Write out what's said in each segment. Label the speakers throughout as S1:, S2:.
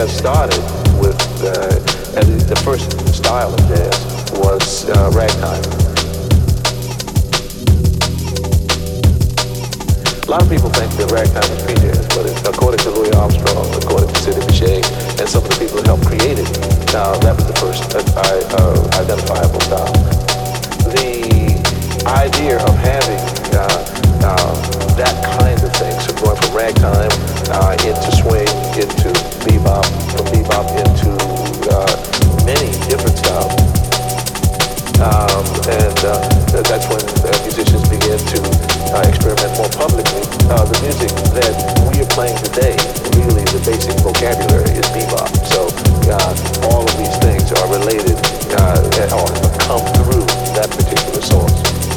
S1: jazz started with, at least the first style of jazz was ragtime. A lot of people think that ragtime is pre-jazz, but according to Louis Armstrong, according to Sidney Bechet, and some of the people who helped create it, that was the first identifiable style. The idea of having that kind of thing, so going from ragtime into swing, into bebop, from bebop into many different styles. And that's when musicians begin to experiment more publicly. The music that we are playing today, really the basic vocabulary is bebop. So all of these things are related or come through that particular source.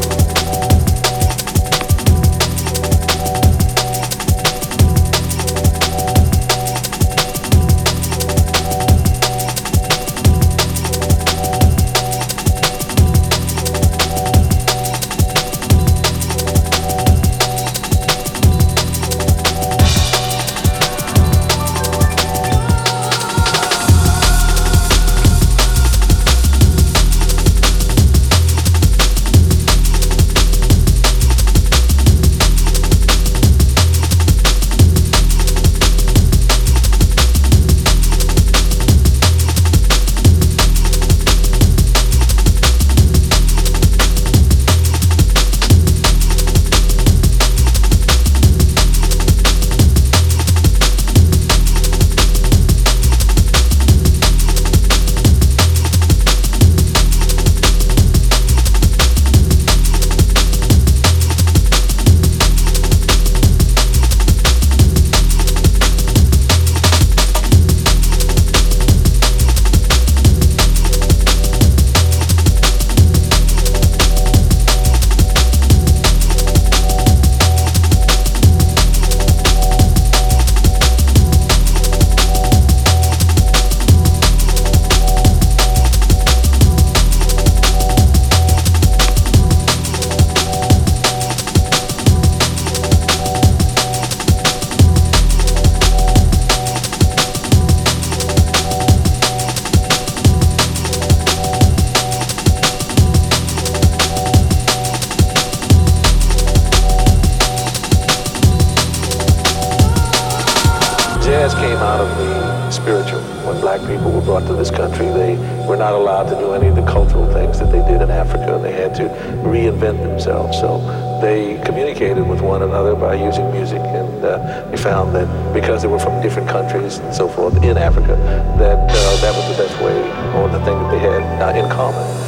S1: Jazz came out of the spiritual. When black people were brought to this country, they were not allowed to do any of the cultural things that they did in Africa. They had to reinvent themselves. So they communicated with one another by using music, and they found that because they were from different countries and so forth in Africa, that that was the best way, or the thing that they had in common.